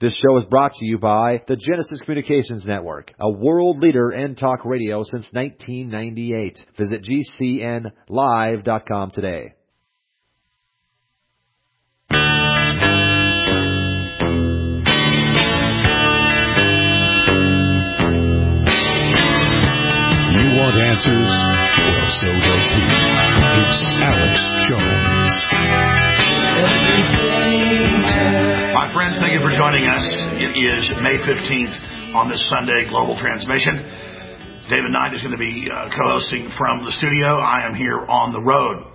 This show is brought to you by the Genesis Communications Network, a world leader in talk radio since 1998. Visit GCNlive.com today. You want answers? Well, so does he. It's Alex Jones. My friends, thank you for joining us. It is May 15th on this Sunday global transmission. David Knight is going to be co-hosting from the studio. I am here on the road.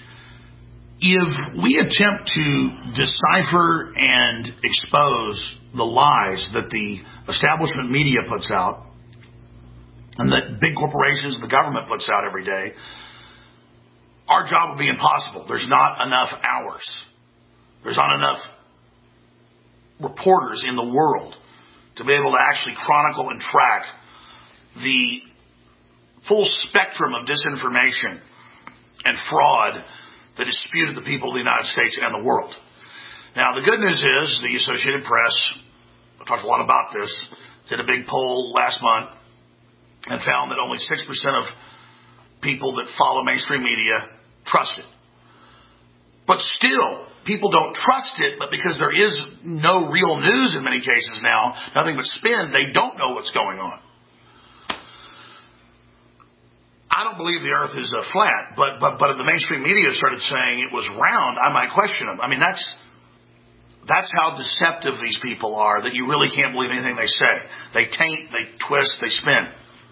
If we attempt to decipher and expose the lies that the establishment media puts out and that big corporations and the government puts out every day, our job will be impossible. There's not enough hours. There's not enough reporters in the world to be able to actually chronicle and track the full spectrum of disinformation and fraud that has disputed the people of the United States and the world. Now, the good news is the Associated Press, I talked a lot about this, did a big poll last month and found that only 6% of people that follow mainstream media trust it. But still, people don't trust it, but because there is no real news in many cases now, nothing but spin, they don't know what's going on. I don't believe the earth is flat, but if the mainstream media started saying it was round, I might question them. I mean, that's how deceptive these people are, that you really can't believe anything they say. They taint, they twist, they spin.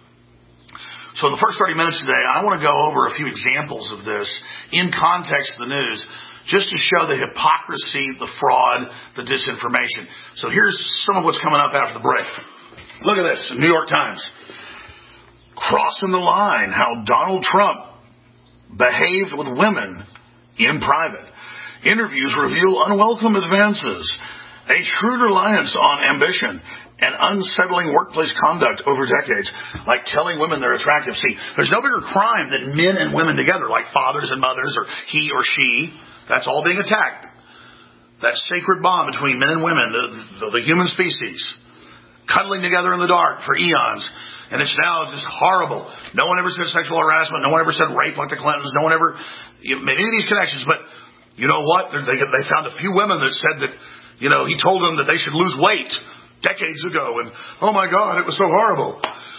So in the first 30 minutes today, I want to go over a few examples of this in context of the news, just to show the hypocrisy, the fraud, the disinformation. So here's some of what's coming up after the break. Look at this, New York Times. Crossing the line, how Donald Trump behaved with women in private. Interviews reveal unwelcome advances. A shrewd reliance on ambition and unsettling workplace conduct over decades, like telling women they're attractive. See, there's no bigger crime than men and women together, like fathers and mothers, or he or she. That's all being attacked. That sacred bond between men and women, the human species, cuddling together in the dark for eons. And it's now just horrible. No one ever said sexual harassment. No one ever said rape like the Clintons. No one ever made any of these connections. But you know what? They found a few women that said that, he told them that they should lose weight decades ago. And, oh my God, it was so horrible.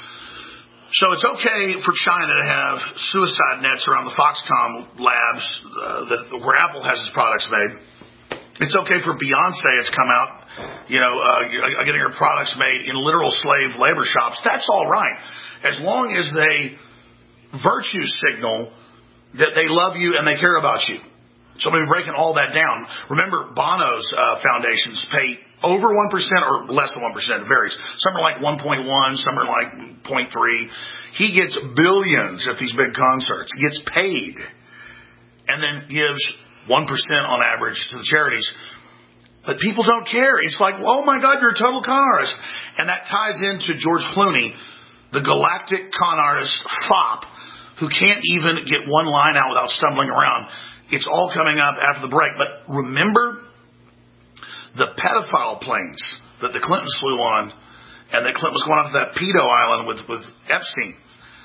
So it's okay for China to have suicide nets around the Foxconn labs where Apple has its products made. It's okay for Beyonce it's come out, getting her products made in literal slave labor shops. That's all right, as long as they virtue signal that they love you and they care about you. So maybe breaking all that down. Remember, Bono's foundations pay over 1% or less than 1%. It varies. Some are like 1.1, some are like 0.3. He gets billions at these big concerts. He gets paid and then gives 1% on average to the charities. But people don't care. It's like, oh my God, you're a total con artist. And that ties into George Clooney, the galactic con artist fop who can't even get one line out without stumbling around. It's all coming up after the break. But remember the pedophile planes that the Clintons flew on, and that Clinton was going off to that pedo island with Epstein.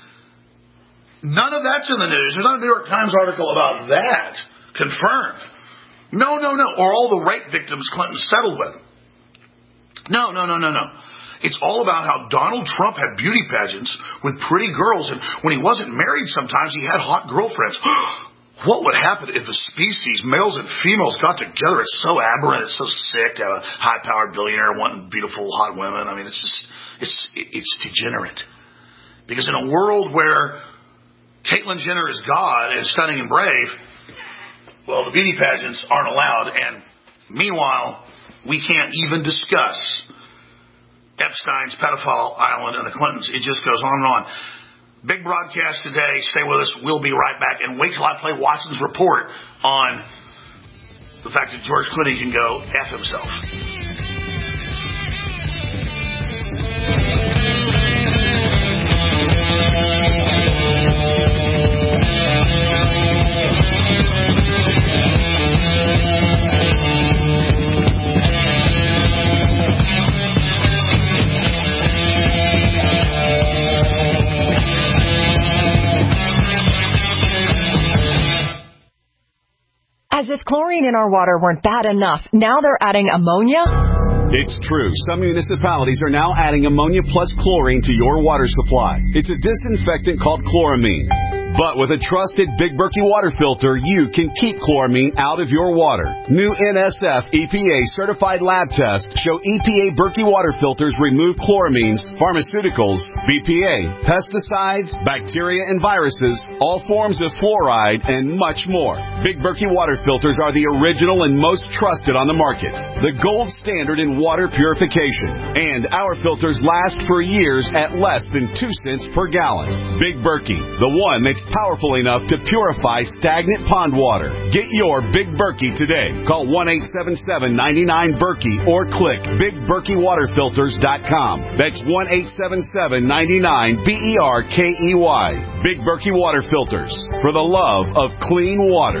None of that's in the news. There's not a New York Times article about that. Confirmed. No. Or all the rape victims Clinton settled with. No. It's all about how Donald Trump had beauty pageants with pretty girls, and when he wasn't married sometimes he had hot girlfriends. What would happen if a species, males and females, got together? It's so aberrant, it's so sick to have a high-powered billionaire wanting beautiful, hot women. I mean, it's degenerate. Because in a world where Caitlyn Jenner is God and stunning and brave, well, the beauty pageants aren't allowed, and meanwhile, we can't even discuss Epstein's pedophile island and the Clintons. It just goes on and on. Big broadcast today. Stay with us. We'll be right back. And wait till I play Watson's report on the fact that George Clooney can go F himself. If chlorine in our water weren't bad enough, now they're adding ammonia? It's true. Some municipalities are now adding ammonia plus chlorine to your water supply. It's a disinfectant called chloramine. But with a trusted Big Berkey water filter, you can keep chloramine out of your water. New NSF EPA certified lab tests show EPA Berkey water filters remove chloramines, pharmaceuticals, BPA, pesticides, bacteria and viruses, all forms of fluoride, and much more. Big Berkey water filters are the original and most trusted on the market. The gold standard in water purification. And our filters last for years at less than 2 cents per gallon. Big Berkey, the one that's powerful enough to purify stagnant pond water. Get your Big Berkey today. Call 1-877-99-BERKEY or click BigBerkeyWaterFilters.com. That's 1-877-99-BERKEY. Big Berkey Water Filters, for the love of clean water.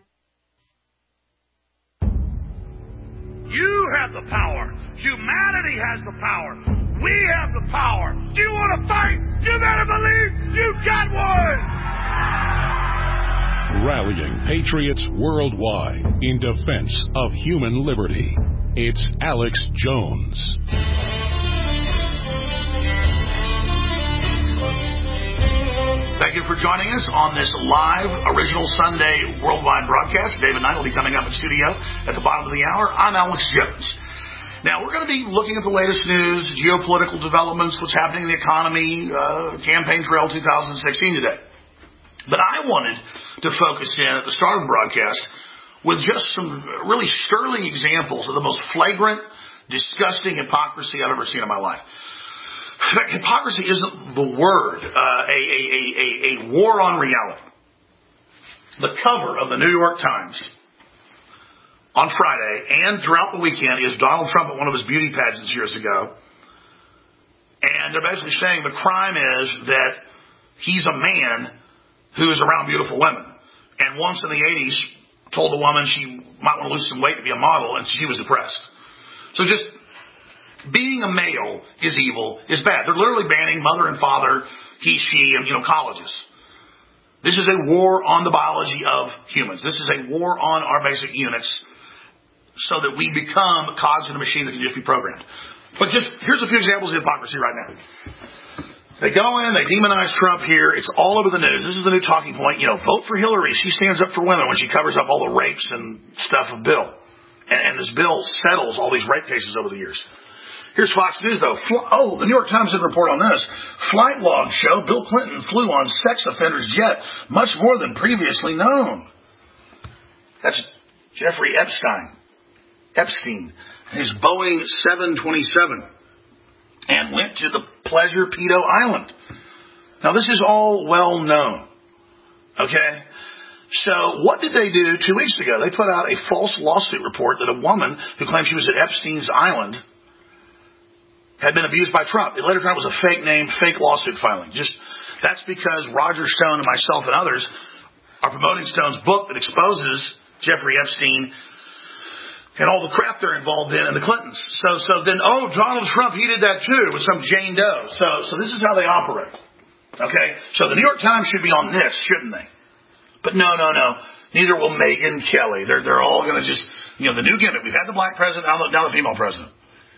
You have the power. Humanity has the power. We have the power. Do you want to fight? You better believe you got one. Rallying patriots worldwide in defense of human liberty. It's Alex Jones. Thank you for joining us on this live original Sunday worldwide broadcast. David Knight will be coming up in studio at the bottom of the hour. I'm Alex Jones. Now, we're going to be looking at the latest news, geopolitical developments, what's happening in the economy, Campaign Trail 2016 today. But I wanted to focus in at the start of the broadcast with just some really sterling examples of the most flagrant, disgusting hypocrisy I've ever seen in my life. In fact, hypocrisy isn't the word, a war on reality. The cover of the New York Times on Friday and throughout the weekend is Donald Trump at one of his beauty pageants years ago. And they're basically saying the crime is that he's a man who is around beautiful women. And once in the 80s told a woman she might want to lose some weight to be a model, and she was depressed. So just being a male is evil, is bad. They're literally banning mother and father, he, she, and, colleges. This is a war on the biology of humans. This is a war on our basic units so that we become cogs in a machine that can just be programmed. But just, here's a few examples of hypocrisy right now. They go in, they demonize Trump here. It's all over the news. This is the new talking point. Vote for Hillary. She stands up for women when she covers up all the rapes and stuff of Bill. And this bill settles all these rape cases over the years. Here's Fox News, though. The New York Times did a report on this. Flight logs show Bill Clinton flew on sex offender's jet much more than previously known. That's Jeffrey Epstein, his Boeing 727, and went to the Pleasure Pedo Island. Now, this is all well known. Okay? So what did they do 2 weeks ago? They put out a false lawsuit report that a woman who claimed she was at Epstein's Island had been abused by Trump. They later found it was a fake name, fake lawsuit filing. That's because Roger Stone and myself and others are promoting Stone's book that exposes Jeffrey Epstein and all the crap they're involved in the Clintons. So then, Donald Trump, he did that too with some Jane Doe. So this is how they operate. Okay? So the New York Times should be on this, shouldn't they? But no. Neither will Megyn Kelly. They're all going to just, the new gimmick. We've had the black president, now the female president.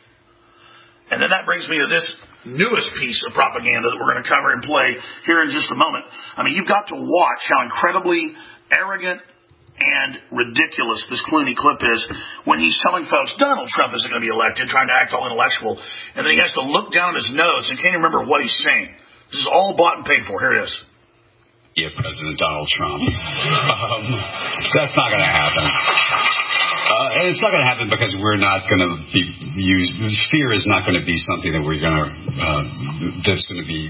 And then that brings me to this newest piece of propaganda that we're going to cover and play here in just a moment. I mean, you've got to watch how incredibly arrogant and ridiculous this Clooney clip is when he's telling folks Donald Trump isn't going to be elected, trying to act all intellectual, and then he has to look down at his notes and can't remember what he's saying. This is all bought and paid for. Here it is. Yeah, President Donald Trump. That's not going to happen. And it's not going to happen because we're not going to be used. Fear is not going to be something that we're going to, that's going to be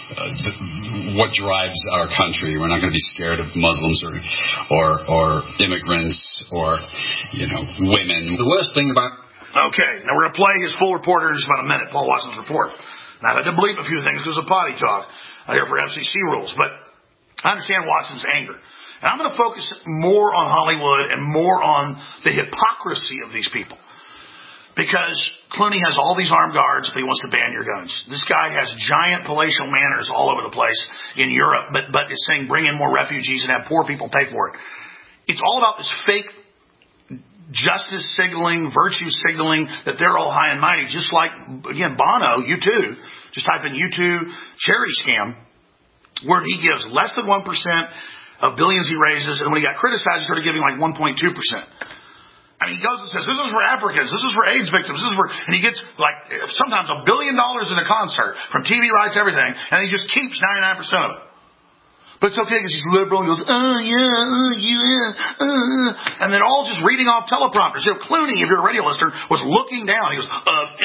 what drives our country. We're not going to be scared of Muslims or immigrants or, women. The worst thing about... Okay, now we're going to play his full report here in just about a minute, Paul Watson's report. Now, I had to bleep a few things because of potty talk here for FCC rules, but I understand Watson's anger. And I'm going to focus more on Hollywood and more on the hypocrisy of these people. Because Clooney has all these armed guards, but he wants to ban your guns. This guy has giant palatial manors all over the place in Europe, but is saying bring in more refugees and have poor people pay for it. It's all about this fake justice signaling, virtue signaling, that they're all high and mighty, just like, again, Bono, U2. Just type in U2 charity scam, where he gives less than 1% of billions he raises, and when he got criticized, he started giving like 1.2%. And he goes and says, this is for Africans, this is for AIDS victims, this is for, and he gets like sometimes $1 billion in a concert from TV rights, everything, and he just keeps 99% of it. But it's okay because he's liberal and goes, and then all just reading off teleprompters. You know, Clooney, if you're a radio listener, was looking down. He goes,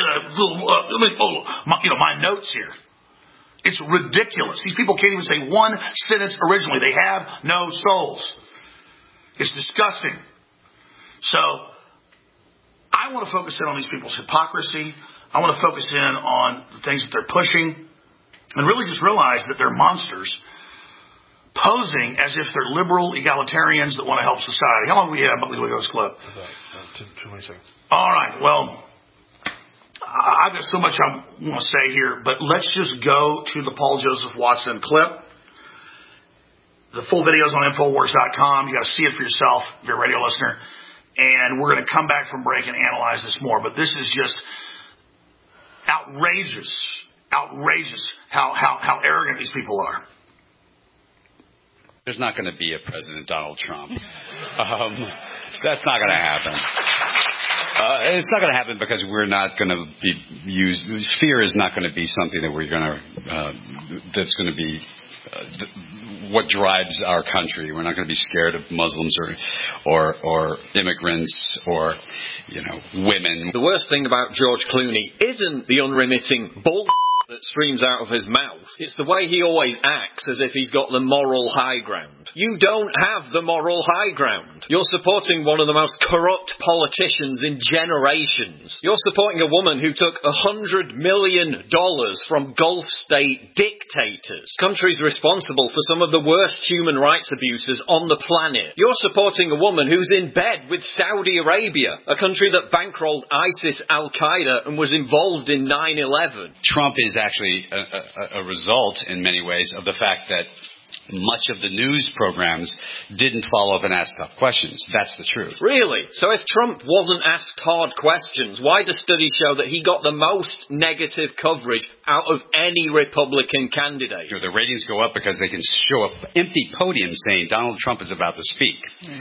my notes here. It's ridiculous. These people can't even say one sentence originally. They have no souls. It's disgusting. So, I want to focus in on these people's hypocrisy. I want to focus in on the things that they're pushing, and really just realize that they're monsters, posing as if they're liberal egalitarians that want to help society. How long do we have? We'll go to this clip. About 20 seconds. All right. Well, I've got so much I want to say here, but let's just go to the Paul Joseph Watson clip. The full video is on Infowars.com. You got to see it for yourself if you're a radio listener. And we're going to come back from break and analyze this more. But this is just outrageous how arrogant these people are. There's not going to be a President Donald Trump. That's not going to happen. It's not going to happen because we're not going to be used. Fear is not going to be something that we're going to. That's going to be what drives our country. We're not going to be scared of Muslims or immigrants or women. The worst thing about George Clooney isn't the unremitting bull that streams out of his mouth. It's the way he always acts as if he's got the moral high ground. You don't have the moral high ground. You're supporting one of the most corrupt politicians in generations. You're supporting a woman who took $100 million from Gulf state dictators, countries responsible for some of the worst human rights abuses on the planet. You're supporting a woman who's in bed with Saudi Arabia, a country that bankrolled ISIS, Al-Qaeda, and was involved in 9/11. Trump is actually a result in many ways of the fact that much of the news programs didn't follow up and ask tough questions. That's the truth. Really? So if Trump wasn't asked hard questions, why do studies show that he got the most negative coverage out of any Republican candidate? The ratings go up because they can show up empty podiums saying Donald Trump is about to speak.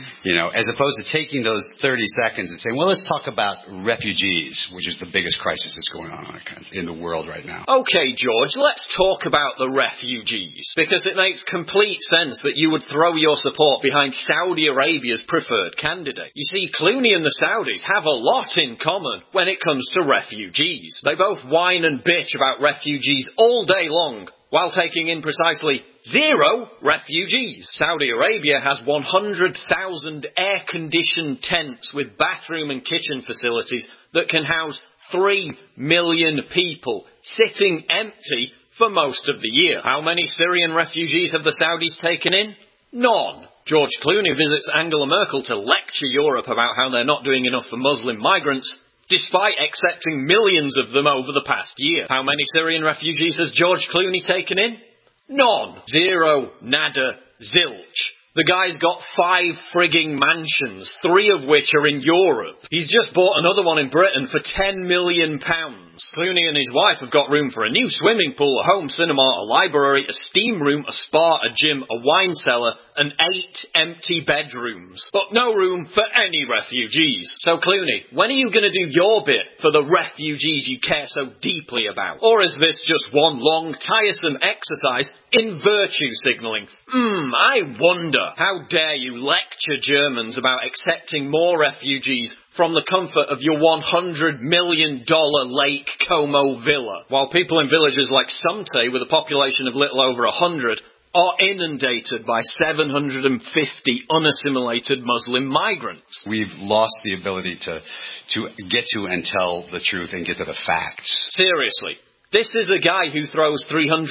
As opposed to taking those 30 seconds and saying, well, let's talk about refugees, which is the biggest crisis that's going on in the world right now. Okay, George, let's talk about the refugees, because it makes complete sense that you would throw your support behind Saudi Arabia's preferred candidate. You see, Clooney and the Saudis have a lot in common when it comes to refugees. They both whine and bitch about refugees all day long, while taking in precisely 0 refugees. Saudi Arabia has 100,000 air-conditioned tents with bathroom and kitchen facilities that can house 3 million people, sitting empty for most of the year. How many Syrian refugees have the Saudis taken in? None. George Clooney visits Angela Merkel to lecture Europe about how they're not doing enough for Muslim migrants, despite accepting millions of them over the past year. How many Syrian refugees has George Clooney taken in? None. 0, nada, zilch. The guy's got 5 frigging mansions, 3 of which are in Europe. He's just bought another one in Britain for £10 million. Clooney and his wife have got room for a new swimming pool, a home cinema, a library, a steam room, a spa, a gym, a wine cellar, and 8 empty bedrooms. But no room for any refugees. So Clooney, when are you going to do your bit for the refugees you care so deeply about? Or is this just one long, tiresome exercise in virtue signalling? I wonder. How dare you lecture Germans about accepting more refugees from the comfort of your $100 million Lake Como villa, while people in villages like Sumte, with a population of little over 100, are inundated by 750 unassimilated Muslim migrants. We've lost the ability to get to and tell the truth and get to the facts. Seriously. This is a guy who throws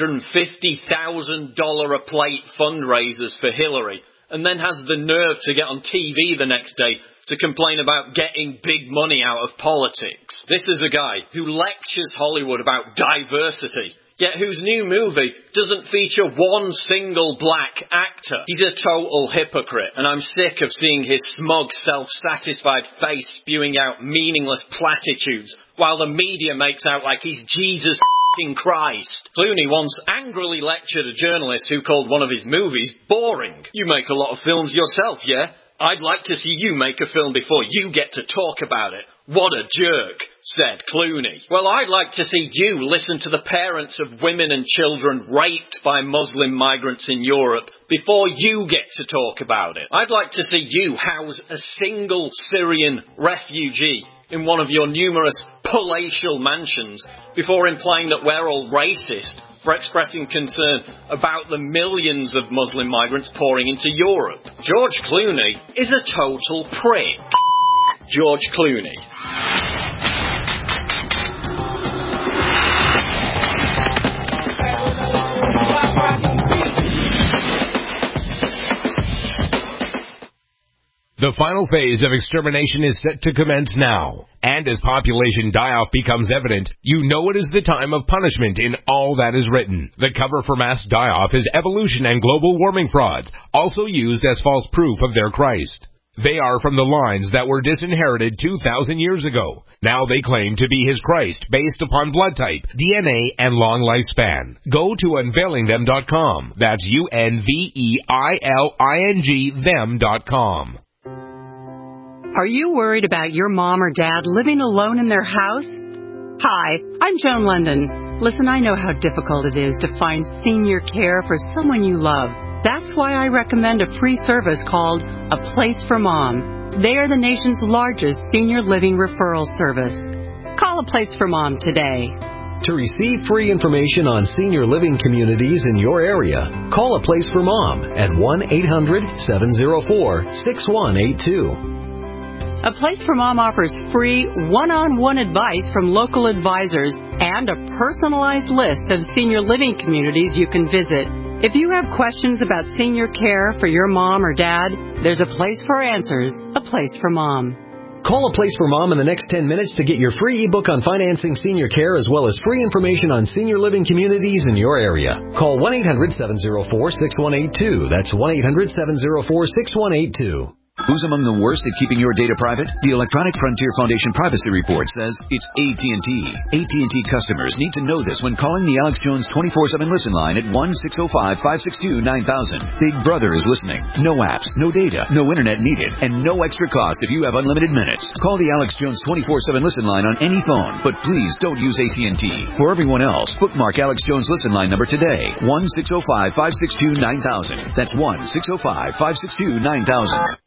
$350,000 a plate fundraisers for Hillary, and then has the nerve to get on TV the next day to complain about getting big money out of politics. This is a guy who lectures Hollywood about diversity, yet whose new movie doesn't feature one single black actor. He's a total hypocrite, and I'm sick of seeing his smug, self-satisfied face spewing out meaningless platitudes, while the media makes out like he's Jesus f***ing Christ. Clooney once angrily lectured a journalist who called one of his movies boring. You make a lot of films yourself, yeah? I'd like to see you make a film before you get to talk about it. What a jerk, said Clooney. Well, I'd like to see you listen to the parents of women and children raped by Muslim migrants in Europe before you get to talk about it. I'd like to see you house a single Syrian refugee in one of your numerous palatial mansions before implying that we're all racist for expressing concern about the millions of Muslim migrants pouring into Europe. George Clooney is a total prick. George Clooney. The final phase of extermination is set to commence now. And as population die-off becomes evident, you know it is the time of punishment in all that is written. The cover for mass die-off is evolution and global warming frauds, also used as false proof of their Christ. They are from the lines that were disinherited 2,000 years ago. Now they claim to be his Christ based upon blood type, DNA, and long lifespan. Go to unveilingthem.com. That's UNVEILING them.com. Are you worried about your mom or dad living alone in their house? Hi, I'm Joan London. Listen, I know how difficult it is to find senior care for someone you love. That's why I recommend a free service called A Place for Mom. They are the nation's largest senior living referral service. Call A Place for Mom today. To receive free information on senior living communities in your area, call A Place for Mom at 1-800-704-6182. A Place for Mom offers free one-on-one advice from local advisors and a personalized list of senior living communities you can visit. If you have questions about senior care for your mom or dad, there's a place for answers, A Place for Mom. Call A Place for Mom in the next 10 minutes to get your free ebook on financing senior care as well as free information on senior living communities in your area. Call 1-800-704-6182. That's 1-800-704-6182. Who's among the worst at keeping your data private? The Electronic Frontier Foundation Privacy Report says it's AT&T. AT&T customers need to know this when calling the Alex Jones 24/7 listen line at 1-605-562-9000. Big Brother is listening. No apps, no data, no internet needed, and no extra cost if you have unlimited minutes. Call the Alex Jones 24/7 listen line on any phone, but please don't use AT&T. For everyone else, bookmark Alex Jones listen line number today. 1-605-562-9000. That's 1-605-562-9000.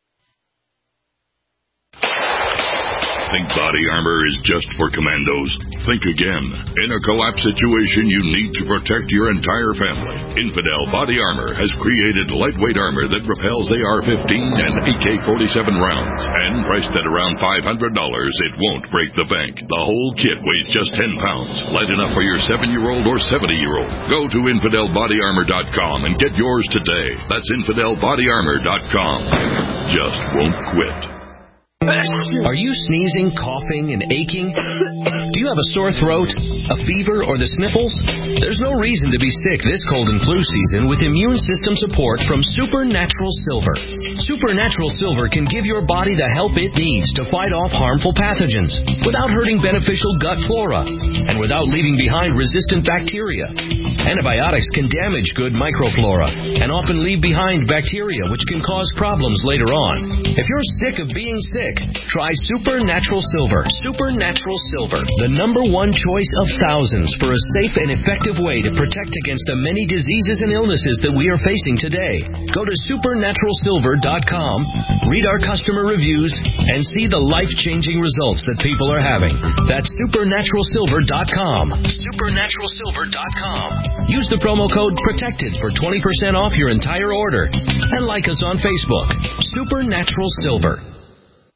Think body armor is just for commandos? Think again. In a collapse situation, you need to protect your entire family. Infidel Body Armor has created lightweight armor that repels AR-15 and AK-47 rounds. And priced at around $500, it won't break the bank. The whole kit weighs just 10 pounds, light enough for your 7-year-old or 70-year-old. Go to InfidelBodyArmor.com and get yours today. That's InfidelBodyArmor.com. Just won't quit. Are you sneezing, coughing, and aching? Do you have a sore throat, a fever, or the sniffles? There's no reason to be sick this cold and flu season with immune system support from Supernatural Silver. Supernatural Silver can give your body the help it needs to fight off harmful pathogens without hurting beneficial gut flora and without leaving behind resistant bacteria. Antibiotics can damage good microflora and often leave behind bacteria which can cause problems later on. If you're sick of being sick, try Supernatural Silver. Supernatural Silver, the #1 choice of thousands for a safe and effective way to protect against the many diseases and illnesses that we are facing today. Go to supernaturalsilver.com, read our customer reviews, and see the life-changing results that people are having. That's supernaturalsilver.com. Supernaturalsilver.com. Use the promo code PROTECTED for 20% off your entire order. And like us on Facebook. Supernatural Silver.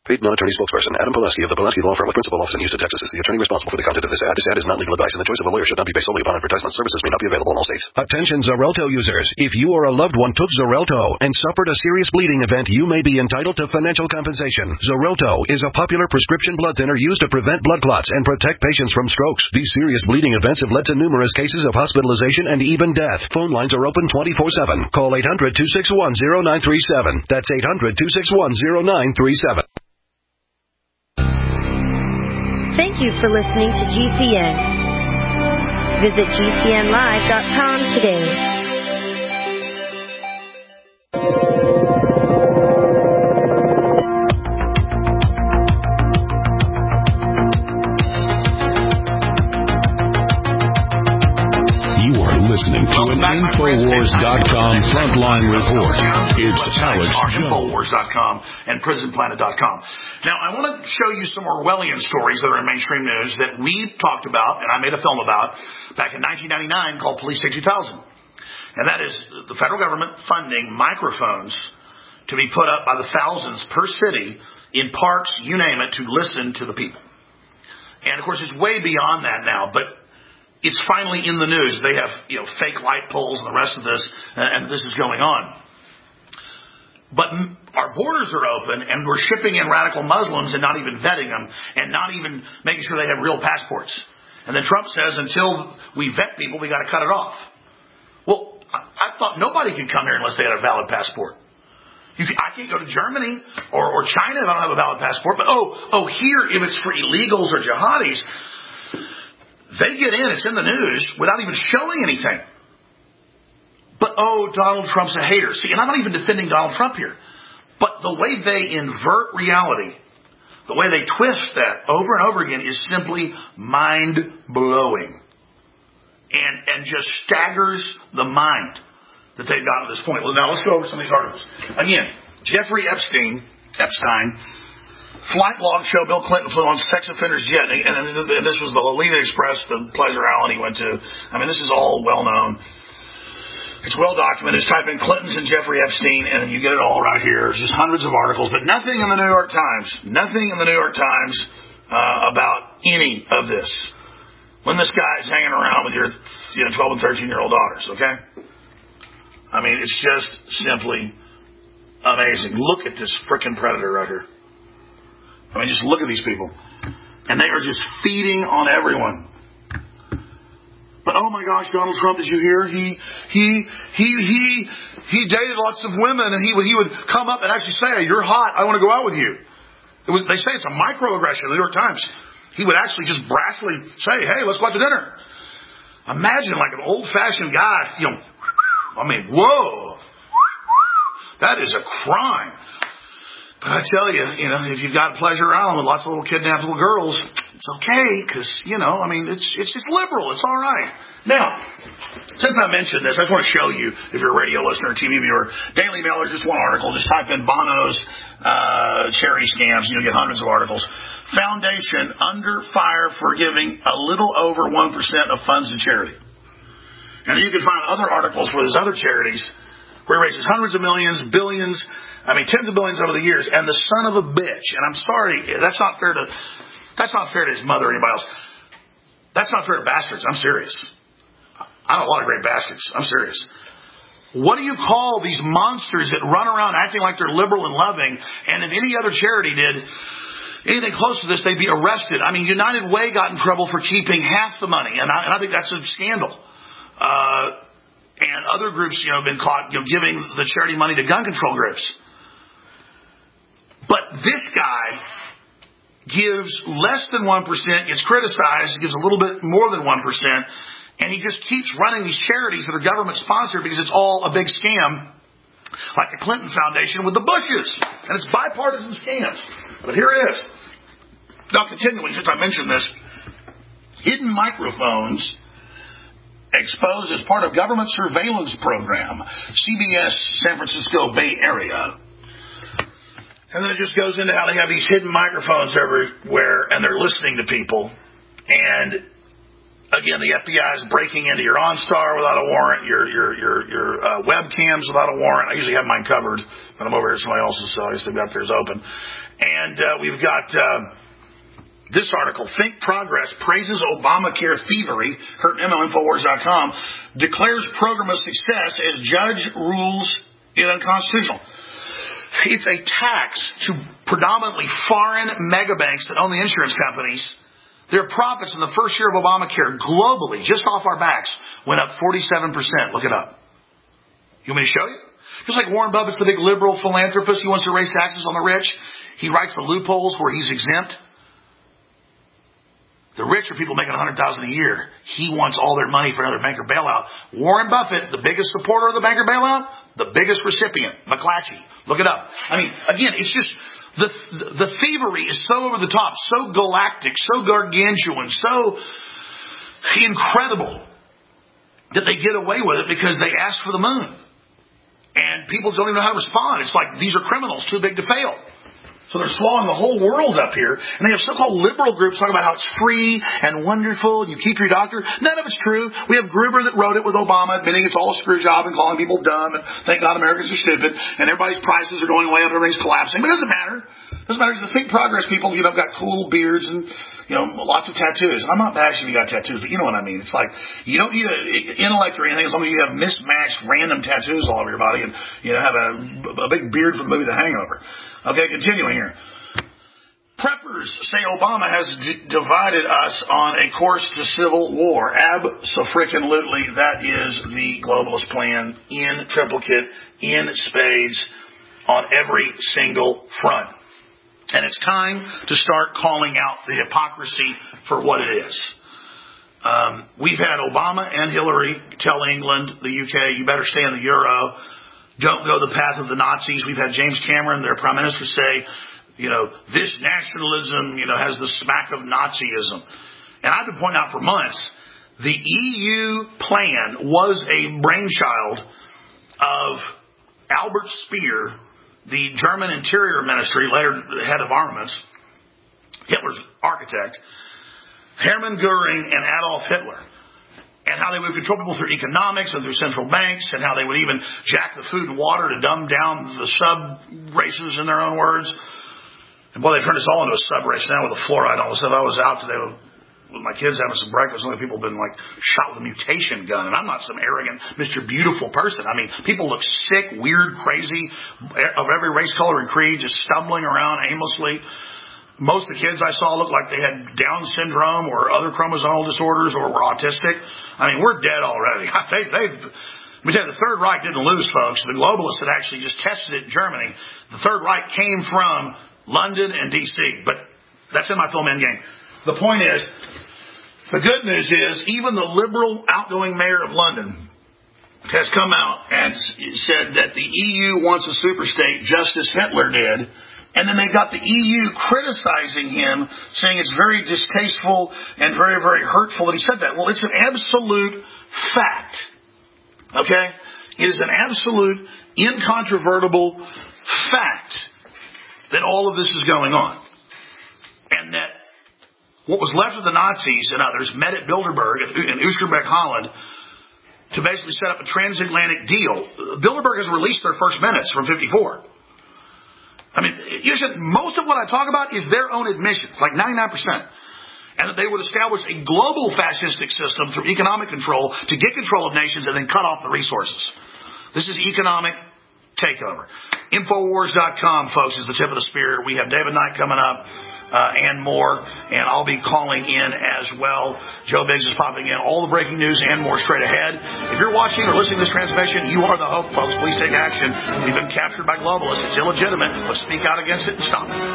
Paid non-attorney spokesperson Adam Pulaski of the Pulaski Law Firm with principal office in Houston, Texas is the attorney responsible for the content of this ad. This ad is not legal advice, and the choice of a lawyer should not be based solely upon advertisement. Services may not be available in all states. Attention Xarelto users. If you or a loved one took Xarelto and suffered a serious bleeding event, you may be entitled to financial compensation. Xarelto is a popular prescription blood thinner used to prevent blood clots and protect patients from strokes. These serious bleeding events have led to numerous cases of hospitalization and even death. Phone lines are open 24/7. Call 800-261-0937. That's 800-261-0937. Thank you for listening to GCN. Visit GCNlive.com today. Listening to an Infowars.com frontline report. It's Alex Jones. Infowars.com and PrisonPlanet.com. Now, I want to show you some Orwellian stories that are in mainstream news that we talked about, and I made a film about, back in 1999 called Police 60,000. And that is the federal government funding microphones to be put up by the thousands per city in parks, you name it, to listen to the people. And, of course, it's way beyond that now, but it's finally in the news. They have, fake light poles and the rest of this, and this is going on. But our borders are open, and we're shipping in radical Muslims and not even vetting them, and not even making sure they have real passports. And then Trump says, until we vet people, we got to cut it off. Well, I thought nobody could come here unless they had a valid passport. I can't go to Germany or China if I don't have a valid passport. But here, if it's for illegals or jihadis, they get in, it's in the news, without even showing anything. But, Donald Trump's a hater. See, and I'm not even defending Donald Trump here. But the way they invert reality, the way they twist that over and over again is simply mind-blowing. And just staggers the mind that they've gotten to this point. Well, now let's go over some of these articles. Again, Jeffrey Epstein, flight log show Bill Clinton flew on sex offender's jet, and this was the Lolita Express, the Pleasure Island he went to. I mean, this is all well known. It's well documented. Just type in Clintons and Jeffrey Epstein, and you get it all right here. There's just hundreds of articles, but nothing in the New York Times. Nothing in the New York Times about any of this. When this guy is hanging around with your 12 and 13-year-old daughters, okay? I mean, it's just simply amazing. Look at this frickin' predator right here. I mean, just look at these people. And they are just feeding on everyone. But, oh my gosh, Donald Trump, did you hear? He dated lots of women, and he would come up and actually say, you're hot, I want to go out with you. They say it's a microaggression in the New York Times. He would actually just brashly say, hey, let's go out to dinner. Imagine like an old-fashioned guy, I mean, whoa. That is a crime. But I tell you, if you've got Pleasure Island with lots of little kidnapped little girls, it's okay, because, it's just liberal. It's all right. Now, since I mentioned this, I just want to show you, if you're a radio listener or TV viewer, Daily Mail, there's just one article. Just type in Bono's charity scams, and you'll get hundreds of articles. Foundation under fire for giving a little over 1% of funds to charity. And you can find other articles for those other charities where he raises hundreds of millions, billions, tens of billions over the years, and the son of a bitch, and I'm sorry, that's not fair to his mother or anybody else. That's not fair to bastards. I'm serious. I know a lot of great bastards. I'm serious. What do you call these monsters that run around acting like they're liberal and loving, and if any other charity did anything close to this, they'd be arrested? I mean, United Way got in trouble for keeping half the money, and I think that's a scandal. And other groups, have been caught, giving the charity money to gun control groups. But this guy gives less than 1%, gets criticized, gives a little bit more than 1%, and he just keeps running these charities that are government-sponsored because it's all a big scam, like the Clinton Foundation with the Bushes. And it's bipartisan scams. But here it is. Now, continuing, since I mentioned this, hidden microphones exposed as part of government surveillance program, CBS San Francisco Bay Area. And then it just goes into how they have these hidden microphones everywhere, and they're listening to people. And Again, the FBI is breaking into your OnStar without a warrant, your webcams without a warrant. I usually have mine covered, but I'm over here at somebody else's, so I guess they've got theirs open. And we've got this article, Think Progress praises Obamacare thievery, Infowars.com, declares program a success as judge rules it unconstitutional. It's a tax to predominantly foreign megabanks that own the insurance companies. Their profits in the first year of Obamacare globally, just off our backs, went up 47%. Look it up. You want me to show you? Just like Warren Buffett's the big liberal philanthropist, he wants to raise taxes on the rich. He writes the loopholes where he's exempt. The rich are people making $100,000 a year. He wants all their money for another banker bailout. Warren Buffett, the biggest supporter of the banker bailout, the biggest recipient, McClatchy. Look it up. I mean, again, it's just the thievery is so over the top, so galactic, so gargantuan, so incredible that they get away with it because they ask for the moon. And people don't even know how to respond. It's like these are criminals too big to fail. So they're swallowing the whole world up here. And they have so-called liberal groups talking about how it's free and wonderful and you keep your doctor. None of it's true. We have Gruber that wrote it with Obama admitting it's all a screw job and calling people dumb and thank God Americans are stupid and everybody's prices are going way up and everything's collapsing. But it doesn't matter. It doesn't matter. The Think Progress people, got cool beards and, lots of tattoos. I'm not bashing if you got tattoos, but you know what I mean. It's like you don't need an intellect or anything as long as you have mismatched random tattoos all over your body and, have a big beard from the movie The Hangover. Okay, continuing here. Preppers say Obama has divided us on a course to civil war. Abso-frickin-lutely, that is the globalist plan in triplicate, in spades, on every single front. And it's time to start calling out the hypocrisy for what it is. We've had Obama and Hillary tell England, the UK, you better stay in the Euro. Don't go the path of the Nazis. We've had James Cameron, their prime minister, say, this nationalism, has the smack of Nazism. And I've been pointing out for months, the EU plan was a brainchild of Albert Speer, the German Interior Ministry, later head of armaments, Hitler's architect, Hermann Goering, and Adolf Hitler. And how they would control people through economics and through central banks, and how they would even jack the food and water to dumb down the sub-races in their own words. And boy, they turned us all into a sub-race now with the fluoride and all this stuff. I was out today with my kids having some breakfast. Some people have been shot with a mutation gun. And I'm not some arrogant Mr. Beautiful person. I mean, people look sick, weird, crazy, of every race, color, and creed, just stumbling around aimlessly. Most of the kids I saw looked like they had Down syndrome or other chromosomal disorders or were autistic. I mean, we're dead already. Let me tell you, the Third Reich didn't lose, folks. The globalists had actually just tested it in Germany. The Third Reich came from London and D.C., but that's in my film Endgame. The point is, the good news is, even the liberal outgoing mayor of London has come out and said that the EU wants a superstate just as Hitler did. And then they got the EU criticizing him, saying it's very distasteful and very, very hurtful that he said that. Well, it's an absolute fact. Okay? It is an absolute, incontrovertible fact that all of this is going on. And that what was left of the Nazis and others met at Bilderberg in Oosterbeek, Holland, to basically set up a transatlantic deal. Bilderberg has released their first minutes from 1954. I mean, most of what I talk about is their own admission, like 99%. And that they would establish a global fascistic system through economic control to get control of nations and then cut off the resources. This is economic takeover. Infowars.com, folks, is the tip of the spear. We have David Knight coming up and more, and I'll be calling in as well. Joe Biggs is popping in. All the breaking news and more straight ahead. If you're watching or listening to this transmission, you are the hope, folks. Please take action. We've been captured by globalists. It's illegitimate. Let's speak out against it and stop it.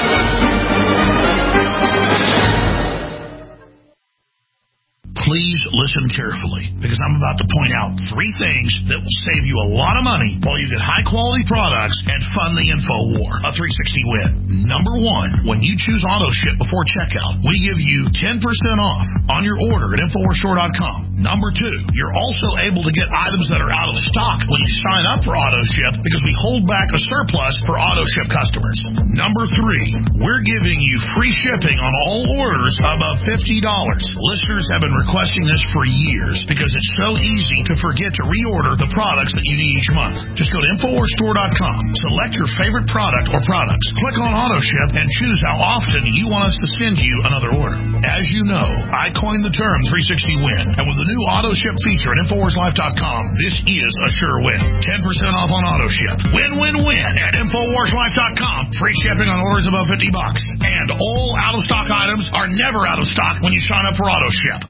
Please listen carefully, because I'm about to point out 3 things that will save you a lot of money while you get high-quality products and fund the info war. A 360 win. Number 1, when you choose AutoShip before checkout, we give you 10% off on your order at InfoWarsStore.com. Number 2, you're also able to get items that are out of stock when you sign up for AutoShip, because we hold back a surplus for AutoShip customers. Number 3, we're giving you free shipping on all orders above $50. Listeners have been requesting this for years because it's so easy to forget to reorder the products that you need each month. Just go to InfoWarsStore.com, select your favorite product or products, click on AutoShip, and choose how often you want us to send you another order. As you know, I coined the term 360 win, and with the new AutoShip feature at InfoWarsLife.com, this is a sure win. 10% off on AutoShip. Win, win, win at InfoWarsLife.com. Free shipping on orders above $50. And all out-of-stock items are never out of stock when you sign up for AutoShip.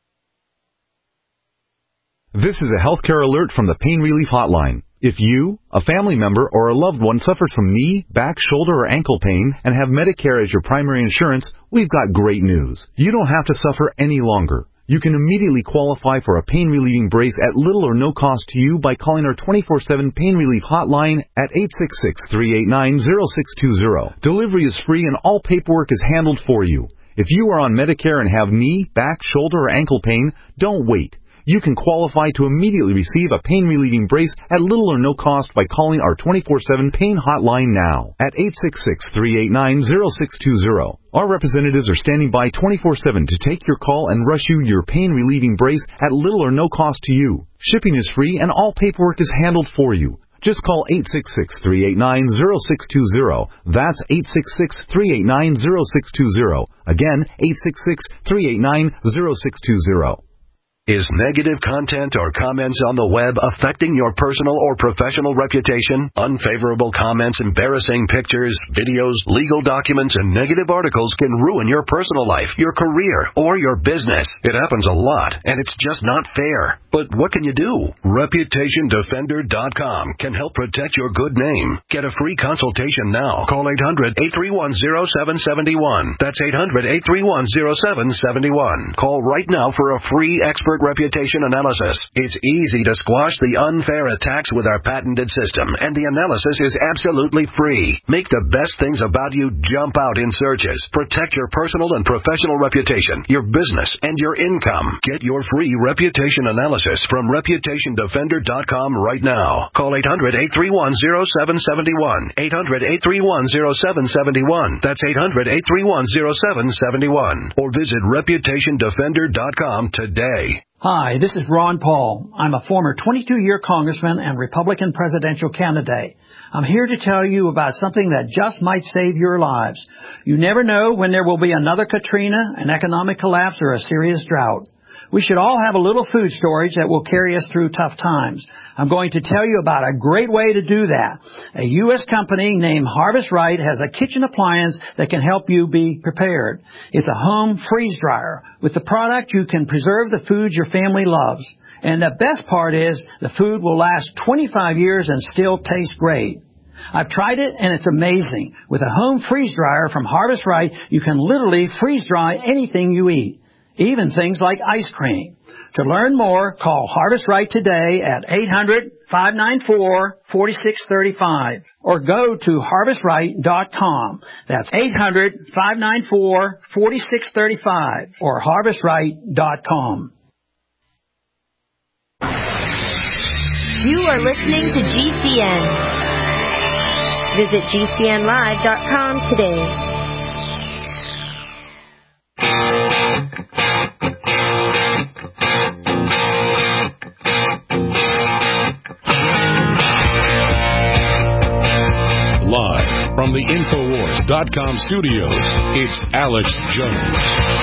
This is a healthcare alert from the Pain Relief Hotline. If you, a family member, or a loved one suffers from knee, back, shoulder, or ankle pain and have Medicare as your primary insurance, we've got great news. You don't have to suffer any longer. You can immediately qualify for a pain-relieving brace at little or no cost to you by calling our 24/7 Pain Relief Hotline at 866-389-0620. Delivery is free and all paperwork is handled for you. If you are on Medicare and have knee, back, shoulder, or ankle pain, don't wait. You can qualify to immediately receive a pain-relieving brace at little or no cost by calling our 24/7 Pain Hotline now at 866-389-0620. Our representatives are standing by 24/7 to take your call and rush you your pain-relieving brace at little or no cost to you. Shipping is free and all paperwork is handled for you. Just call 866-389-0620. That's 866-389-0620. Again, 866-389-0620. Is negative content or comments on the web affecting your personal or professional reputation? Unfavorable comments, embarrassing pictures, videos, legal documents, and negative articles can ruin your personal life, your career, or your business. It happens a lot, and it's just not fair. But what can you do? ReputationDefender.com can help protect your good name. Get a free consultation now. Call 800-831-0771. That's 800-831-0771. Call right now for a free expert reputation analysis. It's easy to squash the unfair attacks with our patented system, and the analysis is absolutely free. Make the best things about you jump out in searches. Protect your personal and professional reputation, your business, and your income. Get your free reputation analysis from ReputationDefender.com right now. Call 800-831-0771. 800-831-0771. That's 800-831-0771. Or visit ReputationDefender.com today. Hi, this is Ron Paul. I'm a former 22-year congressman and Republican presidential candidate. I'm here to tell you about something that just might save your lives. You never know when there will be another Katrina, an economic collapse, or a serious drought. We should all have a little food storage that will carry us through tough times. I'm going to tell you about a great way to do that. A U.S. company named Harvest Right has a kitchen appliance that can help you be prepared. It's a home freeze dryer. With the product, you can preserve the foods your family loves. And the best part is the food will last 25 years and still taste great. I've tried it, and it's amazing. With a home freeze dryer from Harvest Right, you can literally freeze dry anything you eat, even things like ice cream. To learn more, call Harvest Right today at 800-594-4635 or go to harvestright.com. That's 800-594-4635 or harvestright.com. You are listening to GCN. Visit GCNlive.com today. Live from the Infowars.com studios, it's Alex Jones.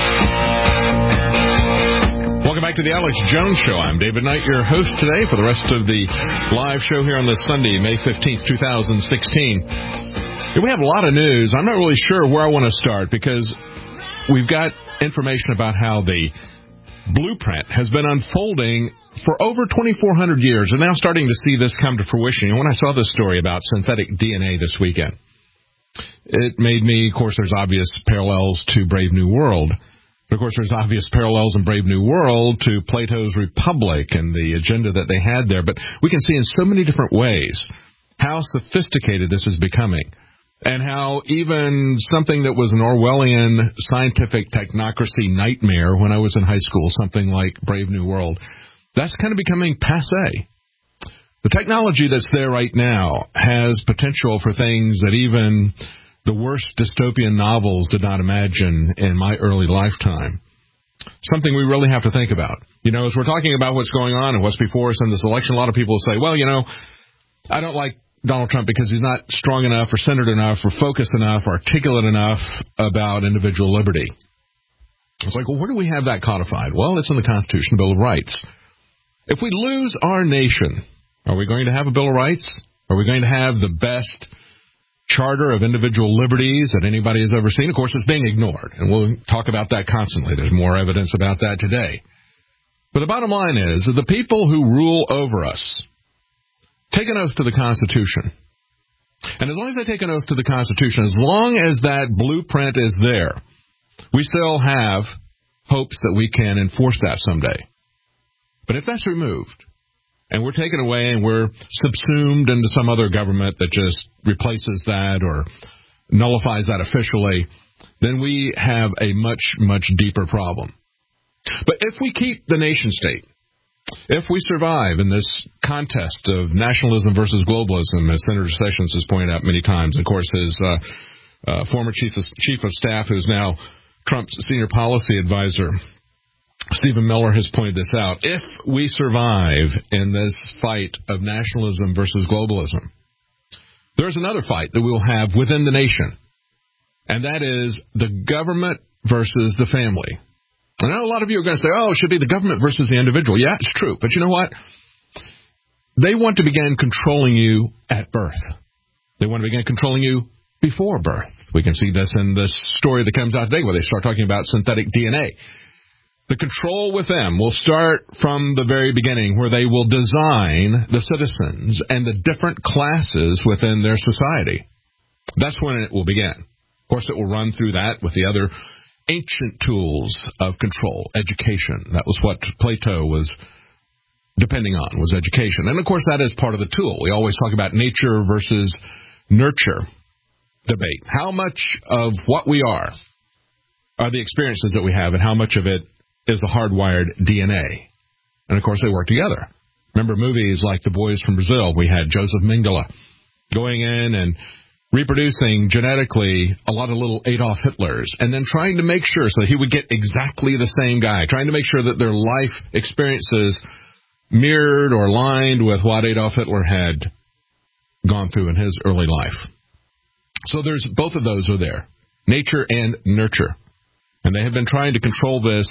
Welcome back to the Alex Jones Show. I'm David Knight, your host today for the rest of the live show here on this Sunday, May 15th, 2016. We have a lot of news. I'm not really sure where I want to start because we've got information about how the blueprint has been unfolding for over 2,400 years, and now starting to see this come to fruition. And when I saw this story about synthetic DNA this weekend, it made me, of course, there's obvious parallels to Brave New World, Of course, there's obvious parallels in Brave New World to Plato's Republic and the agenda that they had there. But we can see in so many different ways how sophisticated this is becoming, and how even something that was an Orwellian scientific technocracy nightmare when I was in high school, something like Brave New World, that's kind of becoming passé. The technology that's there right now has potential for things that even the worst dystopian novels did not imagine in my early lifetime. Something we really have to think about. You know, as we're talking about what's going on and what's before us in this election, a lot of people say, well, you know, I don't like Donald Trump because he's not strong enough or centered enough or focused enough or articulate enough about individual liberty. It's like, well, where do we have that codified? Well, it's in the Constitution, Bill of Rights. If we lose our nation, are we going to have a Bill of Rights? Are we going to have the best charter of individual liberties that anybody has ever seen? Of course, it's being ignored, and we'll talk about that constantly. There's more evidence about that today. But the bottom line is that the people who rule over us take an oath to the Constitution. And as long as they take an oath to the Constitution, as long as that blueprint is there, we still have hopes that we can enforce that someday. But if that's removed, and we're taken away and we're subsumed into some other government that just replaces that or nullifies that officially, then we have a much, much deeper problem. But if we keep the nation state, if we survive in this contest of nationalism versus globalism, as Senator Sessions has pointed out many times, of course, his former chief of staff, who's now Trump's senior policy advisor, Stephen Miller, has pointed this out. If we survive in this fight of nationalism versus globalism, there's another fight that we'll have within the nation, and that is the government versus the family. I know a lot of you are going to say, oh, it should be the government versus the individual. Yeah, it's true. But you know what? They want to begin controlling you at birth. They want to begin controlling you before birth. We can see this in this story that comes out today where they start talking about synthetic DNA. The control with them will start from the very beginning, where they will design the citizens and the different classes within their society. That's when it will begin. Of course, it will run through that with the other ancient tools of control, education. That was what Plato was depending on, was education. And, of course, that is part of the tool. We always talk about nature versus nurture debate. How much of what we are the experiences that we have, and how much of it is the hardwired DNA? And, of course, they work together. Remember movies like The Boys from Brazil? We had Joseph Mengele going in and reproducing genetically a lot of little Adolf Hitlers, and then trying to make sure so he would get exactly the same guy, trying to make sure that their life experiences mirrored or aligned with what Adolf Hitler had gone through in his early life. So there's both of those are there, nature and nurture. And they have been trying to control this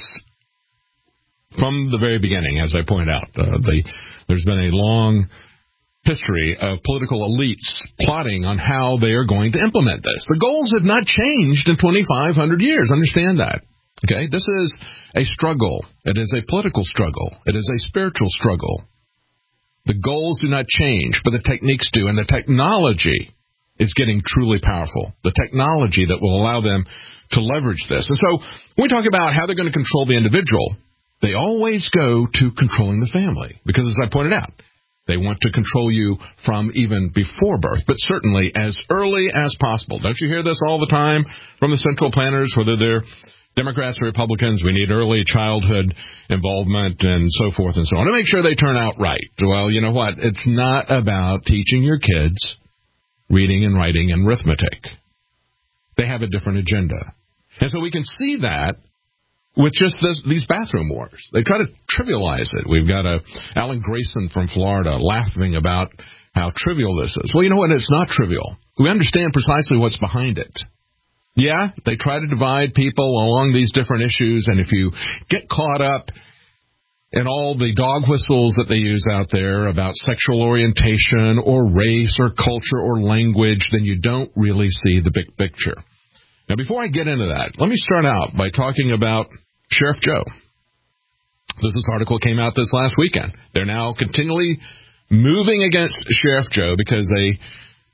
from the very beginning, as I point out. There's been a long history of political elites plotting on how they are going to implement this. The goals have not changed in 2,500 years. Understand that. Okay? This is a struggle. It is a political struggle. It is a spiritual struggle. The goals do not change, but the techniques do, and the technology is getting truly powerful. The technology that will allow them to leverage this. And so when we talk about how they're going to control the individual, they always go to controlling the family. Because as I pointed out, they want to control you from even before birth, but certainly as early as possible. Don't you hear this all the time from the central planners, whether they're Democrats or Republicans? We need early childhood involvement and so forth and so on to make sure they turn out right. Well, you know what? It's not about teaching your kids reading and writing and arithmetic. They have a different agenda. And so we can see that with just these bathroom wars. They try to trivialize it. We've got Alan Grayson from Florida laughing about how trivial this is. Well, you know what? It's not trivial. We understand precisely what's behind it. Yeah, they try to divide people along these different issues, and if you get caught up in all the dog whistles that they use out there about sexual orientation or race or culture or language, then you don't really see the big picture. Now, before I get into that, let me start out by talking about Sheriff Joe. This article came out this last weekend. They're now continually moving against Sheriff Joe because they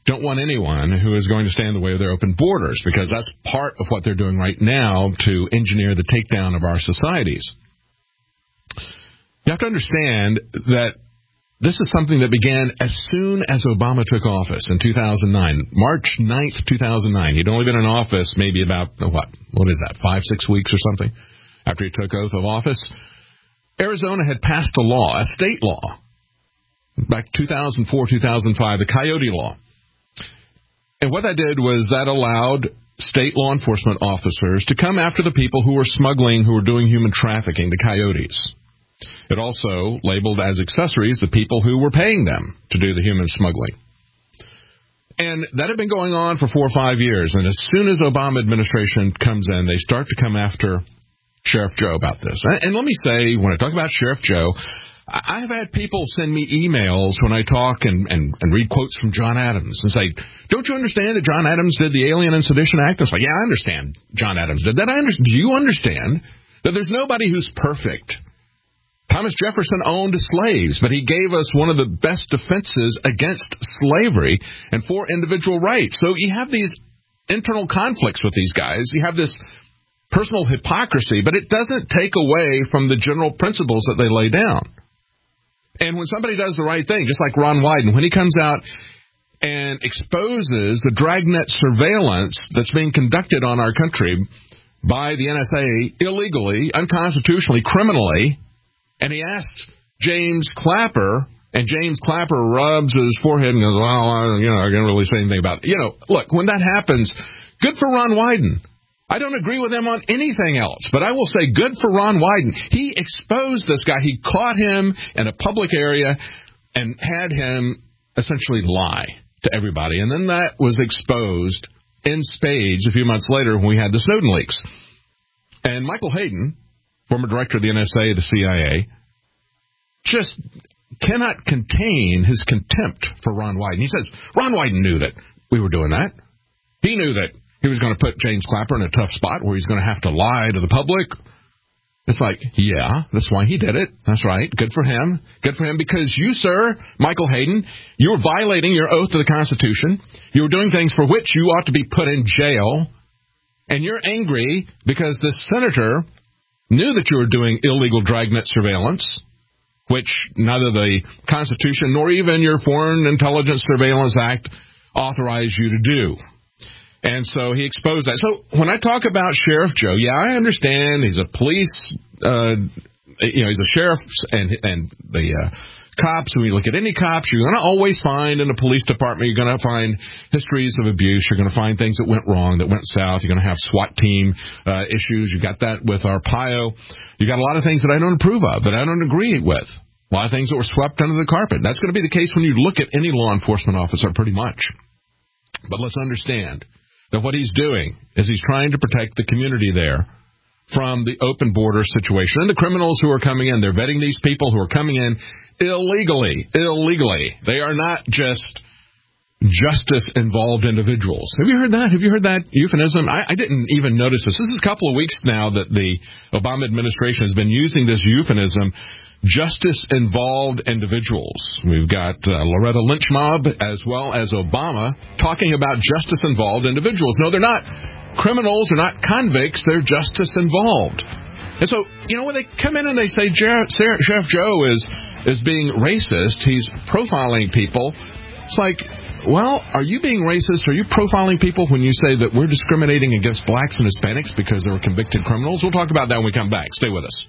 don't want anyone who is going to stand in the way of their open borders, because that's part of what they're doing right now to engineer the takedown of our societies. You have to understand that this is something that began as soon as Obama took office in 2009, March 9th, 2009. He'd only been in office maybe about, what is that, 5-6 weeks or something after he took oath of office. Arizona had passed a law, a state law, back 2004, 2005, the Coyote Law. And what that did was that allowed state law enforcement officers to come after the people who were smuggling, who were doing human trafficking, the coyotes. It also labeled as accessories the people who were paying them to do the human smuggling. And that had been going on for 4 or 5 years. And as soon as Obama administration comes in, they start to come after Sheriff Joe about this. And let me say, when I talk about Sheriff Joe, I've had people send me emails when I talk and read quotes from John Adams and say, don't you understand that John Adams did the Alien and Sedition Act? I was like, yeah, I understand John Adams did that. Do you understand that there's nobody who's perfect? Thomas Jefferson owned slaves, but he gave us one of the best defenses against slavery and for individual rights. So you have these internal conflicts with these guys. You have this personal hypocrisy, but it doesn't take away from the general principles that they lay down. And when somebody does the right thing, just like Ron Wyden, when he comes out and exposes the dragnet surveillance that's being conducted on our country by the NSA illegally, unconstitutionally, criminally, and he asks James Clapper, and James Clapper rubs his forehead and goes, well, I can't really say anything about it. Look, when that happens, good for Ron Wyden. I don't agree with him on anything else, but I will say good for Ron Wyden. He exposed this guy. He caught him in a public area and had him essentially lie to everybody. And then that was exposed in spades a few months later when we had the Snowden leaks. And Michael Hayden, former director of the NSA, the CIA, just cannot contain his contempt for Ron Wyden. He says, Ron Wyden knew that we were doing that. He knew that he was going to put James Clapper in a tough spot where he's going to have to lie to the public. It's like, yeah, that's why he did it. That's right. Good for him. Good for him because you, sir, Michael Hayden, you were violating your oath to the Constitution. You were doing things for which you ought to be put in jail. And you're angry because this senator knew that you were doing illegal dragnet surveillance, which neither the Constitution nor even your Foreign Intelligence Surveillance Act authorize you to do. And so he exposed that. So when I talk about Sheriff Joe, yeah, I understand he's a police, he's a sheriff and the cops. When you look at any cops, you're going to always find in the police department, you're going to find histories of abuse. You're going to find things that went wrong, that went south. You're going to have SWAT team issues. You got that with Arpaio. You got a lot of things that I don't approve of, that I don't agree with. A lot of things that were swept under the carpet. That's going to be the case when you look at any law enforcement officer, pretty much. But let's understand that what he's doing is he's trying to protect the community there from the open border situation. And the criminals who are coming in, they're vetting these people who are coming in illegally. They are not just justice-involved individuals. Have you heard that? Have you heard that euphemism? I didn't even notice this. This is a couple of weeks now that the Obama administration has been using this euphemism, justice-involved individuals. We've got Loretta Lynch mob as well as Obama talking about justice-involved individuals. No, they're not criminals. They're not convicts. They're justice-involved. And so, when they come in and they say Sheriff Joe is being racist, he's profiling people, it's like, well, are you being racist? Are you profiling people when you say that we're discriminating against blacks and Hispanics because they were convicted criminals? We'll talk about that when we come back. Stay with us.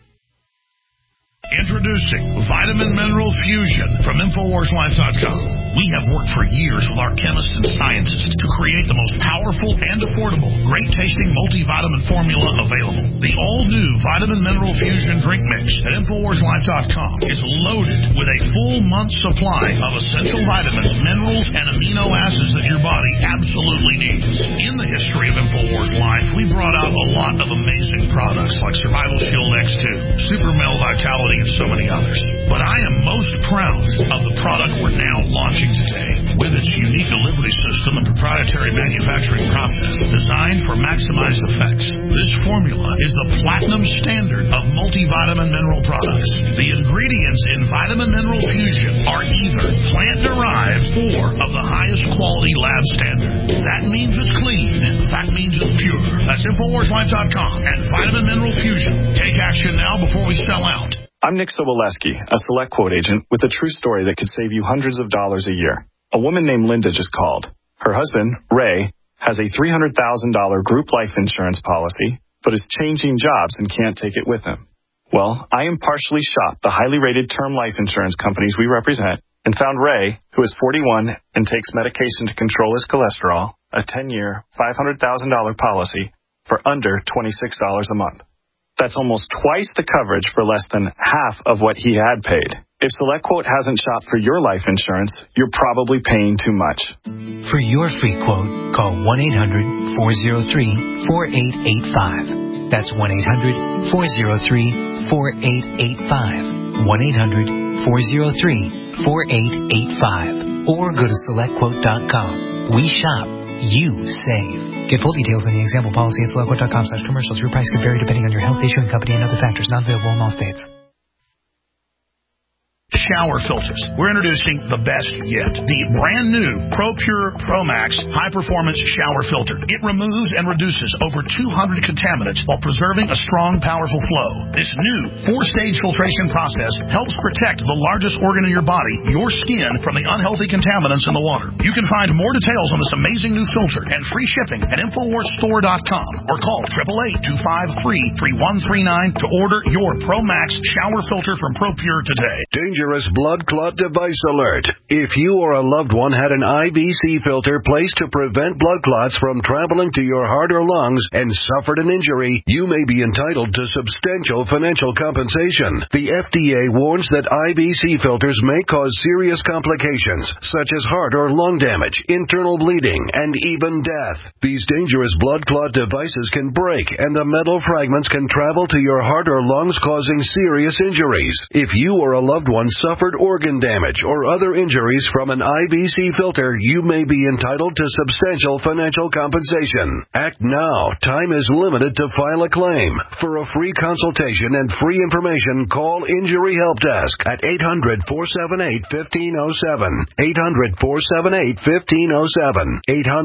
Introducing Vitamin Mineral Fusion from InfoWarsLife.com. We have worked for years with our chemists and scientists to create the most powerful and affordable, great-tasting multivitamin formula available. The all-new Vitamin Mineral Fusion Drink Mix at InfoWarsLife.com is loaded with a full month's supply of essential vitamins, minerals, and amino acids that your body absolutely needs. In the history of InfoWars Life, we brought out a lot of amazing products like Survival Shield X2, Super Male Vitality, and so many others. But I am most proud of the product we're now launching today. With its unique delivery system and proprietary manufacturing process designed for maximized effects. This formula is the platinum standard of multivitamin mineral products. The ingredients in Vitamin Mineral Fusion are either plant-derived or of the highest quality lab standard. That means it's clean. That means it's pure. That's InfoWarsLife.com and Vitamin Mineral Fusion. Take action now before we sell out. I'm Nick Soboleski, a Select Quote agent with a true story that could save you hundreds of dollars a year. A woman named Linda just called. Her husband, Ray, has a $300,000 group life insurance policy, but is changing jobs and can't take it with him. Well, I impartially shopped the highly rated term life insurance companies we represent and found Ray, who is 41 and takes medication to control his cholesterol, a 10-year, $500,000 policy for under $26 a month. That's almost twice the coverage for less than half of what he had paid. If SelectQuote hasn't shopped for your life insurance, you're probably paying too much. For your free quote, call 1-800-403-4885. That's 1-800-403-4885. 1-800-403-4885. Or go to SelectQuote.com. We shop. You save. Get full details on the example policy at SelectQuote.com/commercials. Your price could vary depending on your health, issuing company, and other factors. Not available in all states. Shower filters. We're introducing the best yet. The brand new ProPure ProMax high-performance shower filter. It removes and reduces over 200 contaminants while preserving a strong, powerful flow. This new 4-stage filtration process helps protect the largest organ in your body, your skin, from the unhealthy contaminants in the water. You can find more details on this amazing new filter and free shipping at InfoWarsStore.com or call 888-253-3139 to order your ProMax shower filter from ProPure today. Dangerous blood clot device alert. If you or a loved one had an IVC filter placed to prevent blood clots from traveling to your heart or lungs and suffered an injury, you may be entitled to substantial financial compensation. The FDA warns that IVC filters may cause serious complications, such as heart or lung damage, internal bleeding, and even death. These dangerous blood clot devices can break, and the metal fragments can travel to your heart or lungs, causing serious injuries. If you or a loved one suffered organ damage or other injuries from an IVC filter, you may be entitled to substantial financial compensation. Act now. Time is limited to file a claim. For a free consultation and free information, call Injury Help Desk at 800-478-1507. 800-478-1507.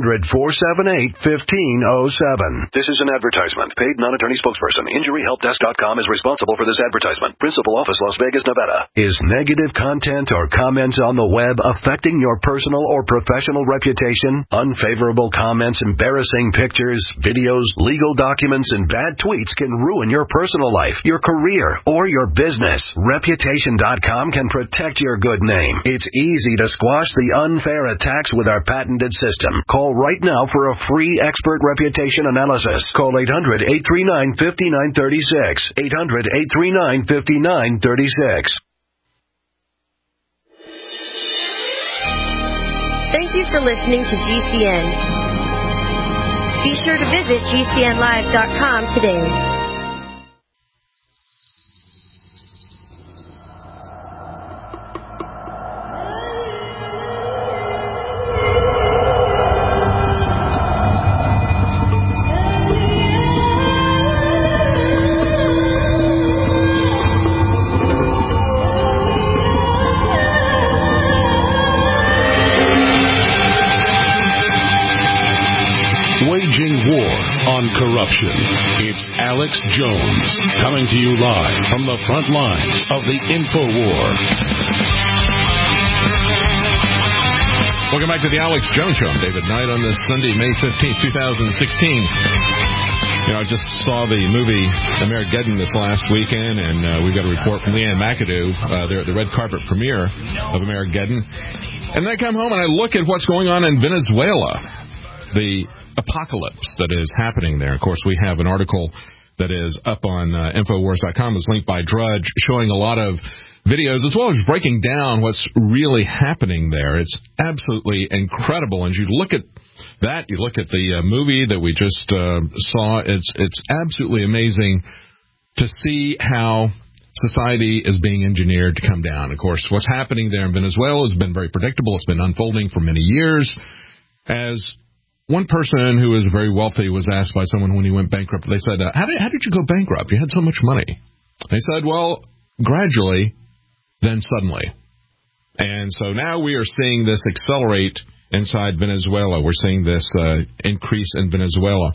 800-478-1507. This is an advertisement. Paid non-attorney spokesperson. InjuryHelpDesk.com is responsible for this advertisement. Principal office, Las Vegas, Nevada. Is negative content or comments on the web affecting your personal or professional reputation? Unfavorable comments, embarrassing pictures, videos, legal documents, and bad tweets can ruin your personal life, your career, or your business. Reputation.com can protect your good name. It's easy to squash the unfair attacks with our patented system. Call right now for a free expert reputation analysis. Call 800-839-5936. 800-839-5936. Thank you for listening to GCN. Be sure to visit GCNlive.com today. Corruption. It's Alex Jones coming to you live from the front lines of the InfoWar. Welcome back to the Alex Jones Show. I'm David Knight on this Sunday, May 15th, 2016. I just saw the movie Amerigeddon this last weekend, and we've got a report from Leanne McAdoo, the red carpet premiere of Amerigeddon. And then I come home and I look at what's going on in Venezuela, the apocalypse that is happening there. Of course, we have an article that is up on Infowars.com. It's linked by Drudge, showing a lot of videos as well as breaking down what's really happening there. It's absolutely incredible. And you look at that, you look at the movie that we just saw, it's absolutely amazing to see how society is being engineered to come down. Of course, what's happening there in Venezuela has been very predictable. It's been unfolding for many years as one person who was very wealthy was asked by someone when he went bankrupt. They said, how did you go bankrupt? You had so much money. They said, well, gradually, then suddenly. And so now we are seeing this accelerate inside Venezuela. We're seeing this increase in Venezuela.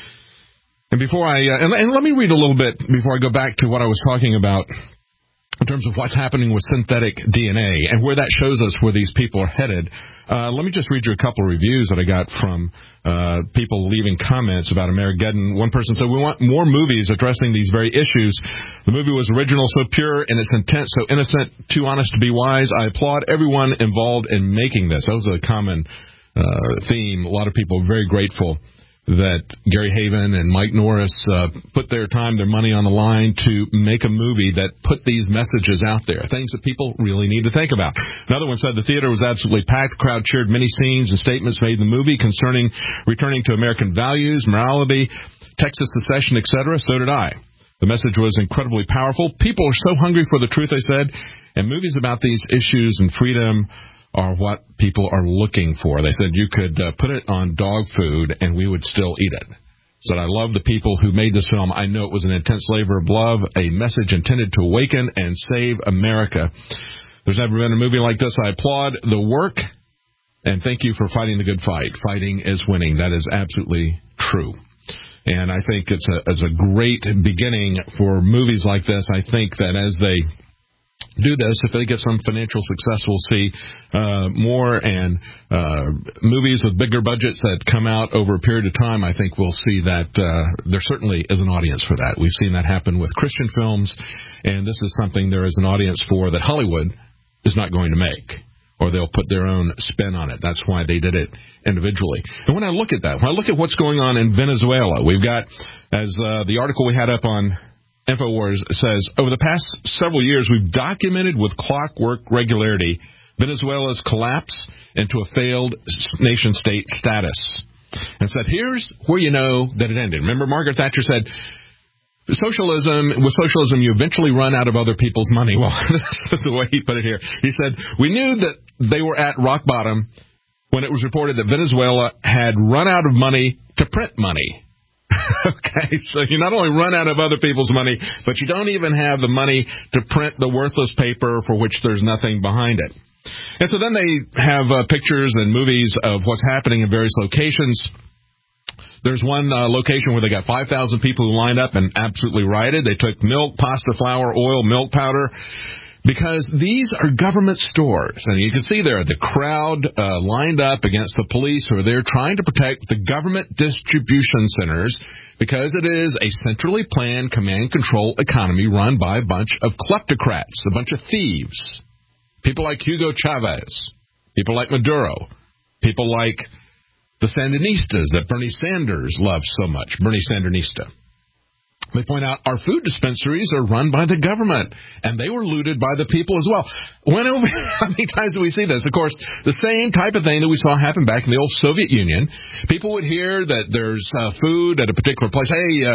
And before and let me read a little bit before I go back to what I was talking about in terms of what's happening with synthetic DNA and where that shows us where these people are headed. Let me just read you a couple of reviews that I got from people leaving comments about Armageddon. One person said, we want more movies addressing these very issues. The movie was original, so pure in its intent, so innocent, too honest to be wise. I applaud everyone involved in making this. That was a common theme. A lot of people are very grateful that Gary Haven and Mike Norris put their time, their money on the line to make a movie that put these messages out there, things that people really need to think about. Another one said the theater was absolutely packed. The crowd cheered many scenes and statements made in the movie concerning returning to American values, morality, Texas secession, etc. So did I. The message was incredibly powerful. People are so hungry for the truth, they said, and movies about these issues and freedom are what people are looking for. They said you could put it on dog food and we would still eat it. Said, I love the people who made this film. I know it was an intense labor of love, a message intended to awaken and save America. There's never been a movie like this. I applaud the work, and thank you for fighting the good fight. Fighting is winning. That is absolutely true. And I think it's a great beginning for movies like this. I think that as they do this, if they get some financial success, we'll see more, and movies with bigger budgets that come out over a period of time. I think we'll see that there certainly is an audience for that. We've seen that happen with Christian films, and this is something there is an audience for that Hollywood is not going to make, or they'll put their own spin on it. That's why they did it individually. And when I look at that, when I look at what's going on in Venezuela, we've got, as the article we had up on InfoWars says, over the past several years, we've documented with clockwork regularity Venezuela's collapse into a failed nation-state status. And said, here's where you know that it ended. Remember, Margaret Thatcher said, with socialism, you eventually run out of other people's money. Well, this is the way he put it here. He said, we knew that they were at rock bottom when it was reported that Venezuela had run out of money to print money. Okay, so you not only run out of other people's money, but you don't even have the money to print the worthless paper for which there's nothing behind it. And so then they have pictures and movies of what's happening in various locations. There's one location where they got 5,000 people who lined up and absolutely rioted. They took milk, pasta, flour, oil, milk powder, because these are government stores. And you can see there the crowd lined up against the police who are there trying to protect the government distribution centers, because it is a centrally planned command-control economy run by a bunch of kleptocrats, a bunch of thieves. People like Hugo Chavez, people like Maduro, people like the Sandinistas that Bernie Sanders loves so much, Bernie Sandinista. They point out our food dispensaries are run by the government, and they were looted by the people as well. How many times do we see this? Of course, the same type of thing that we saw happen back in the old Soviet Union. People would hear that there's food at a particular place. Hey,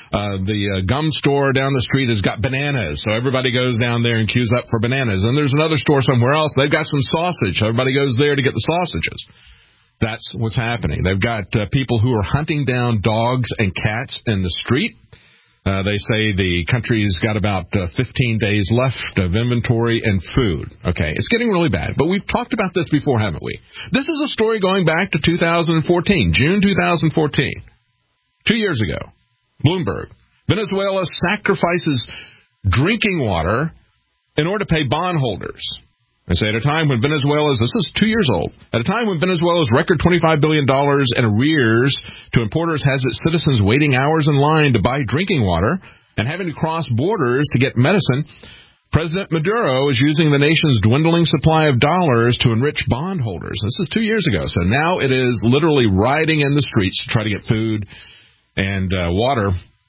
the gum store down the street has got bananas, so everybody goes down there and queues up for bananas. And there's another store somewhere else. They've got some sausage, so everybody goes there to get the sausages. That's what's happening. They've got people who are hunting down dogs and cats in the street. They say the country's got about 15 days left of inventory and food. Okay, it's getting really bad. But we've talked about this before, haven't we? This is a story going back to 2014, June 2014. 2 years ago, Bloomberg. Venezuela sacrifices drinking water in order to pay bondholders. They say at a time when Venezuela's, this is 2 years old, at a time when Venezuela's record $25 billion in arrears to importers has its citizens waiting hours in line to buy drinking water and having to cross borders to get medicine, President Maduro is using the nation's dwindling supply of dollars to enrich bondholders. This is 2 years ago, so now it is literally rioting in the streets to try to get food and water.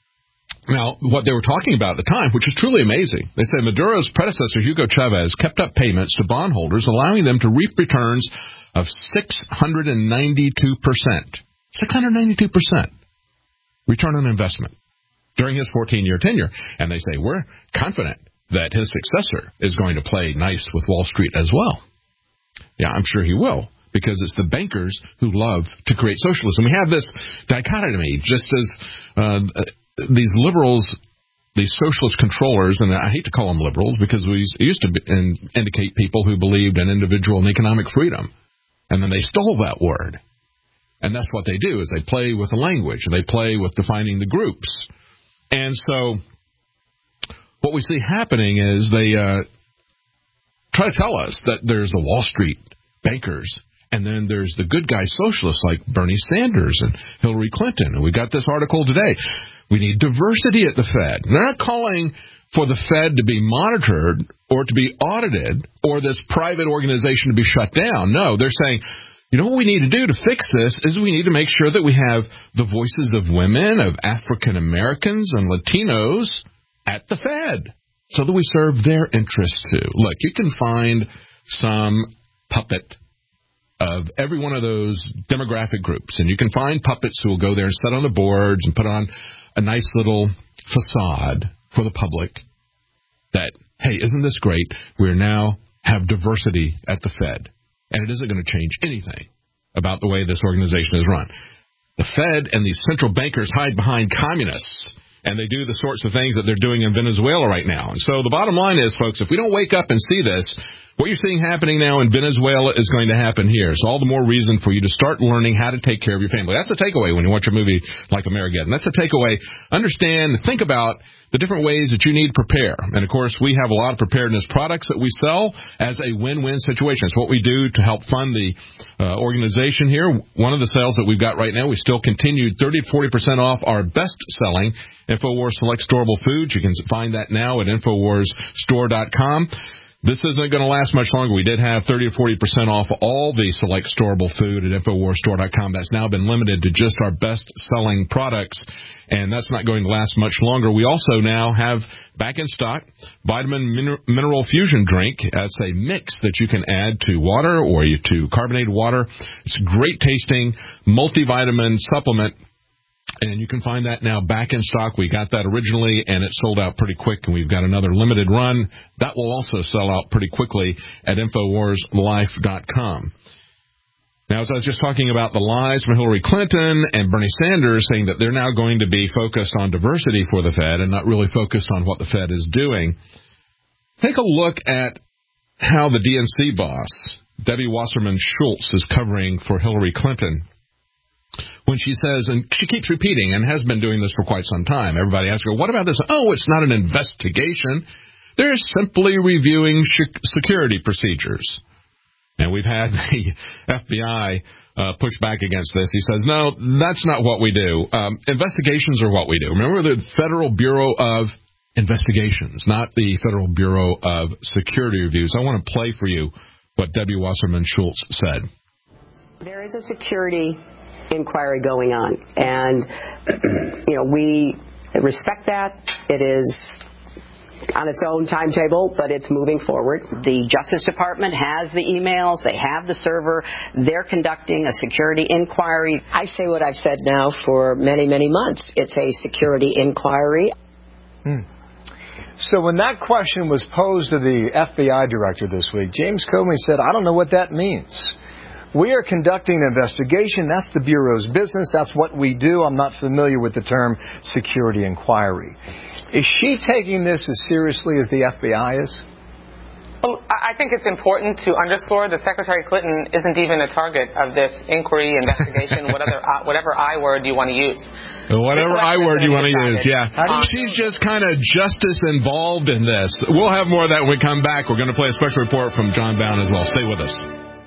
Now, what they were talking about at the time, which is truly amazing, they said Maduro's predecessor, Hugo Chavez, kept up payments to bondholders, allowing them to reap returns of 692%. 692% return on investment during his 14-year tenure. And they say, we're confident that his successor is going to play nice with Wall Street as well. Yeah, I'm sure he will. because it's the bankers who love to create socialism. We have this dichotomy, just as these liberals, these socialist controllers, and I hate to call them liberals because we used to indicate people who believed in individual and economic freedom, and then they stole that word. And that's what they do, is they play with the language, and they play with defining the groups. And so what we see happening is they try to tell us that there's the Wall Street bankers, and then there's the good guy socialists like Bernie Sanders and Hillary Clinton. And we got this article today. We need diversity at the Fed. They're not calling for the Fed to be monitored or to be audited or this private organization to be shut down. No, they're saying, you know what we need to do to fix this is we need to make sure that we have the voices of women, of African Americans and Latinos at the Fed so that we serve their interests too. Look, you can find some puppet of every one of those demographic groups, and you can find puppets who will go there and sit on the boards and put on a nice little facade for the public that, hey, isn't this great? We now have diversity at the Fed, and it isn't going to change anything about the way this organization is run. The Fed and these central bankers hide behind communists, and they do the sorts of things that they're doing in Venezuela right now. And so the bottom line is, folks, if we don't wake up and see this, what you're seeing happening now in Venezuela is going to happen here. So all the more reason for you to start learning how to take care of your family. That's the takeaway when you watch a movie like Amerigeddon. That's the takeaway. Understand, think about the different ways that you need to prepare. And, of course, we have a lot of preparedness products that we sell as a win-win situation. It's what we do to help fund the organization here. One of the sales that we've got right now, we still continued 30 to 40% off our best-selling InfoWars Select Storable Foods. You can find that now at InfoWarsStore.com. This isn't going to last much longer. We did have 30 to 40% off all the select storable food at InfoWarsStore.com. That's now been limited to just our best-selling products, and that's not going to last much longer. We also now have back in stock Vitamin Mineral Fusion Drink. That's a mix that you can add to water or to carbonated water. It's a great-tasting multivitamin supplement. And you can find that now back in stock. We got that originally, and it sold out pretty quick, and we've got another limited run. That will also sell out pretty quickly at InfoWarsLife.com. Now, as I was just talking about the lies from Hillary Clinton and Bernie Sanders saying that they're now going to be focused on diversity for the Fed and not really focused on what the Fed is doing, take a look at how the DNC boss, Debbie Wasserman Schultz, is covering for Hillary Clinton. When she says, and she keeps repeating and has been doing this for quite some time, everybody asks her, what about this? Oh, it's not an investigation. They're simply reviewing security procedures. And we've had the FBI push back against this. He says, no, that's not what we do. Investigations are what we do. Remember the Federal Bureau of Investigations, not the Federal Bureau of Security Reviews. I want to play for you what Debbie Wasserman Schultz said. There is a security inquiry going on, and we respect that. It is on its own timetable, but it's moving forward. The Justice Department has the emails, they have the server, they're conducting a security inquiry. I say what I've said now for many, many months. It's a security inquiry. So when that question was posed to the FBI director this week, James Comey said, I don't know what that means. We are conducting an investigation. That's the Bureau's business. That's what we do. I'm not familiar with the term security inquiry. Is she taking this as seriously as the FBI is? Well, I think it's important to underscore that Secretary Clinton isn't even a target of this inquiry, investigation, whatever I word you want to use. Whatever I word you want to use, yeah. She's just kind of justice involved in this. We'll have more of that when we come back. We're going to play a special report from John Bound as well. Stay with us.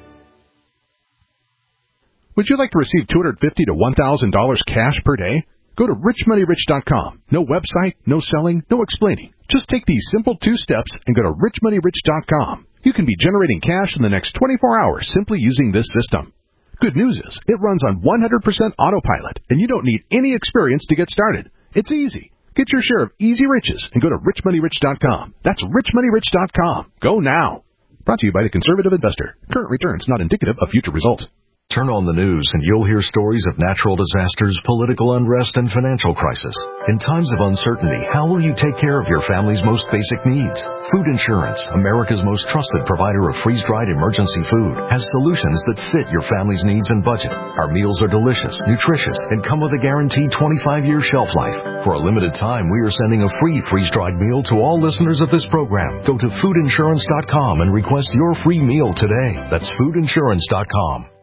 Would you like to receive $250 to $1,000 cash per day? Go to richmoneyrich.com. No website, no selling, no explaining. Just take these simple 2 steps and go to richmoneyrich.com. You can be generating cash in the next 24 hours simply using this system. Good news is, it runs on 100% autopilot, and you don't need any experience to get started. It's easy. Get your share of easy riches and go to richmoneyrich.com. That's richmoneyrich.com. Go now. Brought to you by the Conservative Investor. Current returns not indicative of future results. Turn on the news and you'll hear stories of natural disasters, political unrest, and financial crisis. In times of uncertainty, how will you take care of your family's most basic needs? Food Insurance, America's most trusted provider of freeze-dried emergency food, has solutions that fit your family's needs and budget. Our meals are delicious, nutritious, and come with a guaranteed 25-year shelf life. For a limited time, we are sending a free freeze-dried meal to all listeners of this program. Go to foodinsurance.com and request your free meal today. That's foodinsurance.com.